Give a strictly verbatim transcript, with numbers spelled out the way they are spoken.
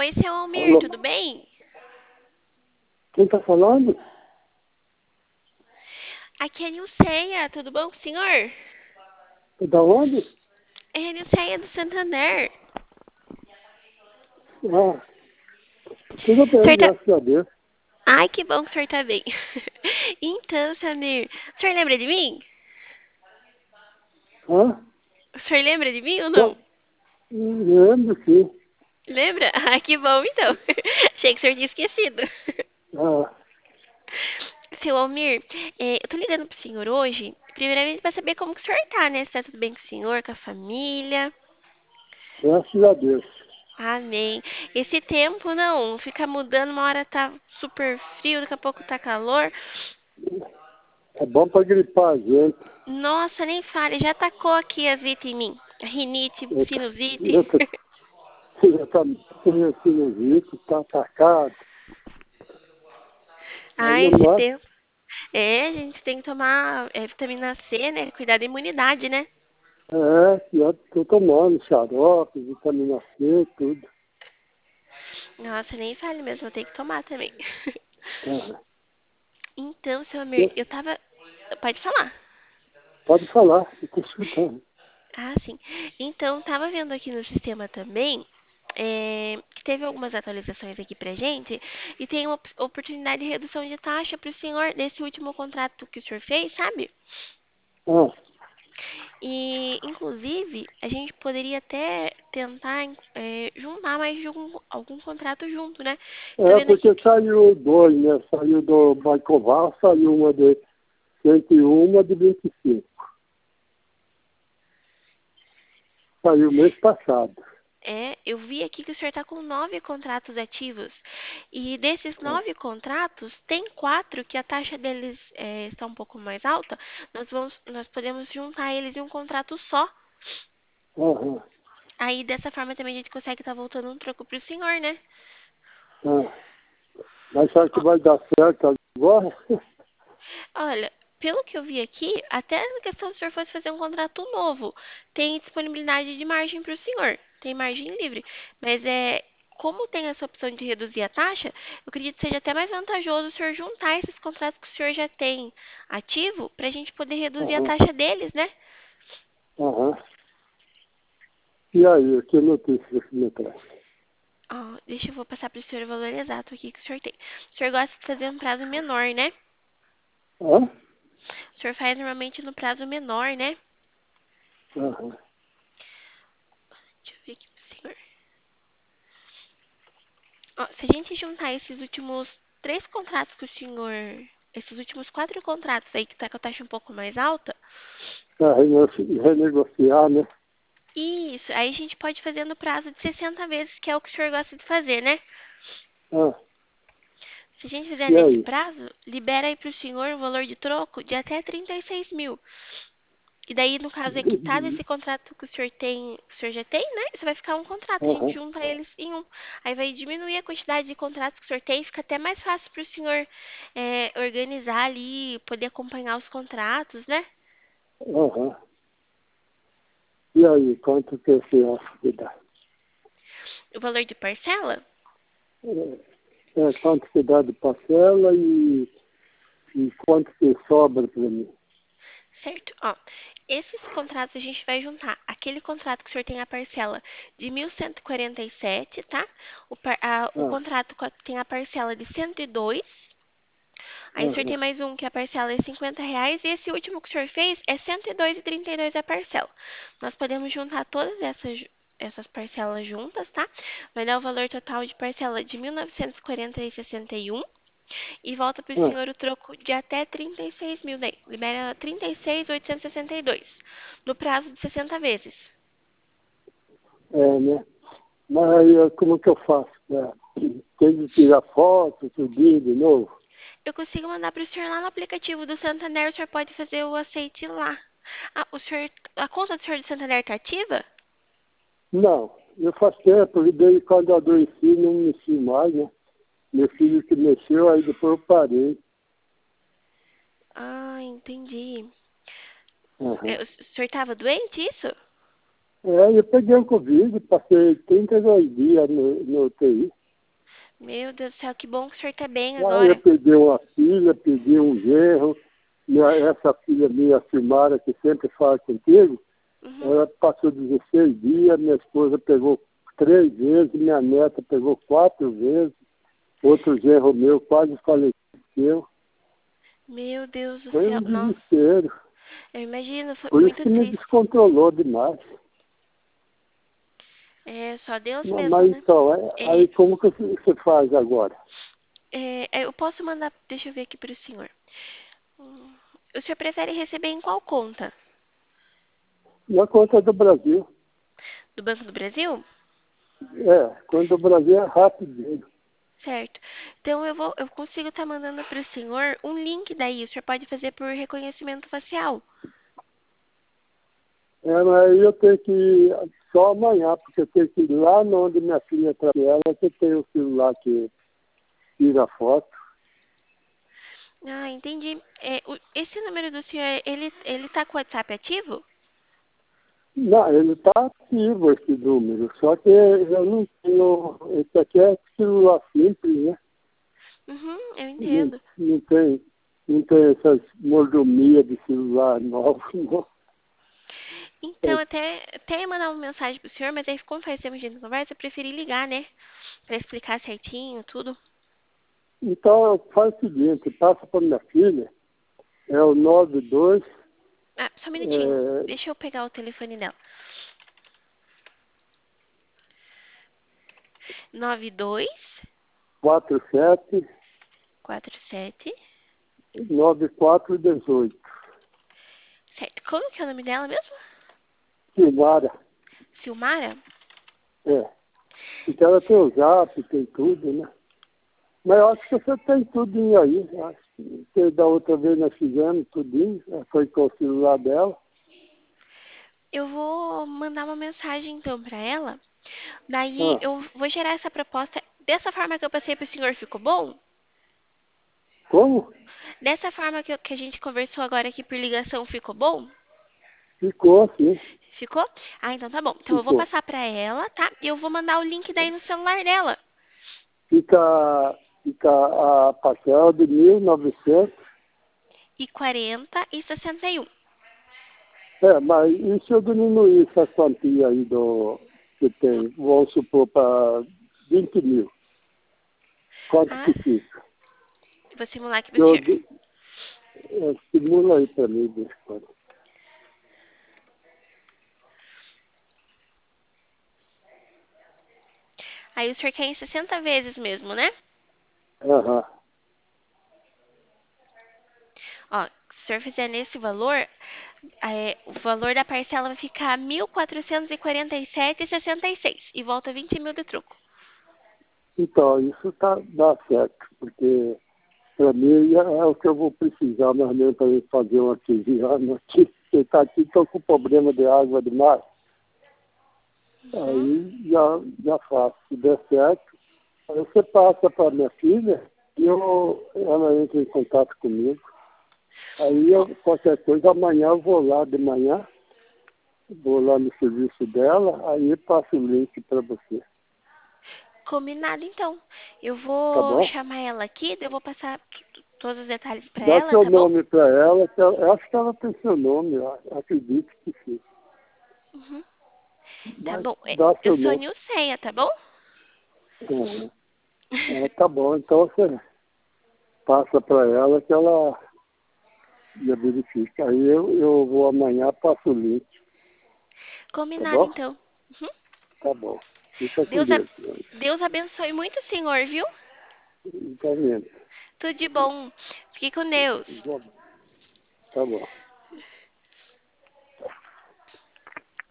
Oi, seu Almir, Alô, tudo bem? quem está falando? Aqui é Nilceia, tudo bom com o senhor? Da onde? É a Nilceia do Santander. Ah, tudo O bem, senhor tá... graças a Deus. Ai, que bom que o senhor tá bem. Então, seu Almir, o senhor lembra de mim? Ah, O senhor lembra de mim ou não? tô, lembro sim. Lembra? Ah, que bom então. Achei que o senhor tinha esquecido. Ah, Seu Almir, é, eu tô ligando pro senhor hoje, primeiramente pra saber como que o senhor tá, né? Se tá tudo bem com o senhor, com a família. graças a Deus. Amém. Esse tempo não, fica mudando, uma hora tá super frio, daqui a pouco tá calor. É bom para gripar a gente. Nossa, nem fale, já atacou aqui a zika em mim. Rinite, Eu, tá- sinusite. eu, tá- eu também tenho sinusite, está atacado. Aí Ah, não esse mostra. tempo. É, a gente tem que tomar é, vitamina C, né? Cuidar da imunidade, né? É, eu estou tomando xarope, vitamina C, tudo. Nossa, nem fale mesmo, eu tenho que tomar também. Ah, Então, seu Amir, eu- eu tava. Pode falar. pode falar, eu estou escutando. Ah, sim. Então, tava vendo aqui no sistema também. É, que teve algumas atualizações aqui pra gente e tem uma op- oportunidade de redução de taxa para o senhor nesse último contrato que o senhor fez, sabe? Ah, E, inclusive, a gente poderia até tentar é, juntar mais de algum, algum contrato junto, né? Tô é vendo aqui porque que. saiu dois, né? Saiu do Baicoval, saiu uma de cento e um, uma de vinte e cinco. Saiu mês passado. É, eu vi aqui que o senhor está com nove contratos ativos. E desses nove contratos, tem quatro que a taxa deles é, está um pouco mais alta. Nós vamos, nós podemos juntar eles em um contrato só. Aham, Aí, dessa forma, também a gente consegue estar voltando um troco para o senhor, né? ah. Mas será que vai dar certo agora? Olha, pelo que eu vi aqui, até na questão se o senhor fosse fazer um contrato novo, tem disponibilidade de margem para o senhor, tem margem livre. Mas é, como tem essa opção de reduzir a taxa, eu acredito que seja até mais vantajoso o senhor juntar esses contratos que o senhor já tem ativo para a gente poder reduzir a Aham, taxa deles, né? aham. E aí, que notícia que me traz? Ó, deixa eu vou passar para o senhor o valor exato aqui que o senhor tem. O senhor gosta de fazer um prazo menor, né? Hã? O senhor faz normalmente no prazo menor, né? Aham, Deixa eu ver aqui pro senhor. Ó, se a gente juntar esses últimos três contratos que o senhor. Esses últimos quatro contratos aí que tá com a taxa um pouco mais alta. para renegociar, né? Isso, aí a gente pode fazer no prazo de sessenta vezes, que é o que o senhor gosta de fazer, né? Ah, Se a gente fizer e nesse aí? prazo, libera aí pro senhor um valor de troco de até trinta e seis mil. E daí, no caso, equitado esse contrato que o senhor tem, que o senhor já tem, né? Você vai ficar um contrato, a gente Aham, junta eles em um. Aí vai diminuir a quantidade de contratos que o senhor tem, fica até mais fácil para o senhor é, organizar ali, poder acompanhar os contratos, né? aham. E aí, quanto que você acha que dá? O valor de parcela, É, é, quanto que dá de parcela e, e quanto que sobra para mim? certo? Ó, esses contratos a gente vai juntar. Aquele contrato que o senhor tem a parcela de mil cento e quarenta e sete, tá? O, par- a- o Ah, contrato co- tem a parcela de cento e dois. Aí o senhor tem aham, mais um que a parcela é cinquenta reais. E esse último que o senhor fez é cento e dois e trinta e dois a parcela. Nós podemos juntar todas essas, essas parcelas juntas, tá? Vai dar o valor total de parcela de mil novecentos e quarenta e sessenta e um. E volta para o ah, senhor o troco de até trinta e seis mil daí. Libera trinta e seis mil oitocentos e sessenta e dois. No prazo de sessenta vezes. é, né? Mas aí, é, como que eu faço? É, tem de tirar foto, subir de novo? Eu consigo mandar para o senhor lá no aplicativo do Santander. O senhor pode fazer o aceite lá. Ah, o senhor, a conta do senhor do Santander está ativa? Não, eu faço tempo, e daí quando eu adoeci, não mexi mais, né? Meu filho que mexeu, aí depois eu parei. Ah, entendi. Aham. É, o senhor estava doente, isso? É, eu peguei o Covid, passei trinta e dois dias no, no U T I. Meu Deus do céu, que bom que o senhor tá bem Aí eu agora. perdi uma filha, perdi um genro. Minha, essa filha minha, Silmara, que sempre fala contigo, Uhum. ela passou dezesseis dias, minha esposa pegou três vezes, minha neta pegou quatro vezes, outro genro meu quase faleceu. Meu Deus do Foi um céu. Nossa, desespero. eu imagino, foi Por isso muito que me triste. descontrolou demais. É só Deus Mas mesmo, mas né? então, é- É, aí como que você faz agora? é, é, eu posso mandar, deixa eu ver aqui pro senhor. Hum, O senhor prefere receber em qual conta? Na conta do Brasil. Do Banco do Brasil? É, conta do Brasil é rapidinho. Certo. Então eu vou, eu consigo estar mandando para o senhor um link daí. O senhor pode fazer por reconhecimento facial. É, mas aí eu tenho que ir só amanhã, porque eu tenho que ir lá onde minha filha trabalha, que tem o celular que tira foto. Ah, entendi. É, o- esse número do senhor, ele, ele tá com o WhatsApp ativo? Não, ele está ativo esse número, só que eu não tenho. Esse aqui é celular simples, né? Uhum, eu Não, entendo. não tem, não tem essas mordomia de celular novo, não. Então, É, até, até ia mandar uma mensagem pro senhor, mas aí como faz tempo que a gente não conversa, eu preferi ligar, né? Pra explicar certinho tudo. então faz o seguinte, passa para minha filha, é o nove dois Ah, só um minutinho. é, Deixa eu pegar o telefone dela. Nove dois quatro sete quatro sete. nove quatro um oito. Certo. Como que é o nome dela mesmo? Silmara, Silmara? é. Porque ela tem o zap, tem tudo, né? Mas eu acho que você tem tudinho aí. Eu acho que da outra vez nós fizemos tudinho, né? Foi com o celular dela. Eu vou mandar uma mensagem então pra ela. Daí Ah, eu vou gerar essa proposta. Dessa forma que eu passei pro senhor, ficou bom? como? Dessa forma que, eu- que a gente conversou agora aqui por ligação, ficou bom? Ficou assim, Ficou? Ah, então tá bom. Então eu vou ficou. passar pra ela, tá? E eu vou mandar o link daí no celular dela. Fica, fica a parcela de mil e novecentos. E quarenta e sessenta e um. É, mas e se eu diminuir essa quantia aí do que tem, vamos supor, para vinte mil, quanto Ah, que fica? vou simular aqui pro Eu, senhor. de- é, simula aí para mim, deixa eu ver. Aí o senhor quer em sessenta vezes mesmo, né? Aham. Ó, se o senhor fizer nesse valor, é, o valor da parcela vai ficar mil quatrocentos e quarenta e sete vírgula sessenta e seis e volta vinte mil de troco. Então, isso tá, dá certo, porque para mim é, é o que eu vou precisar mais ou menos para fazer uma quinze anos aqui. Porque está aqui, estou com problema de água demais. Uhum. Aí já, já faço. Se der certo, aí você passa para minha filha e eu, ela entra em contato comigo. Aí Ó, eu, qualquer coisa, amanhã eu vou lá de manhã, vou lá no serviço dela, aí passo o link para você. combinado então. Eu Tá vou bom? chamar ela aqui, daí eu vou passar t- t- todos os detalhes pra Dá ela, seu tá bom? nome para ela, que ela, eu acho que ela tem seu nome, eu acredito que sim. Uhum. Tá Mas bom. É, dá eu seu sou nome. Nilceia, tá bom? Uhum. É, tá bom, então você passa para ela que ela já verifica. Aí eu, eu vou amanhã, passo o link, tá Combinado bom? então. Uhum. Tá bom. Fica com Deus, a- Deus. Deus abençoe muito o senhor, viu? Tá vendo? Tudo de bom. Fique com Deus. Tá bom.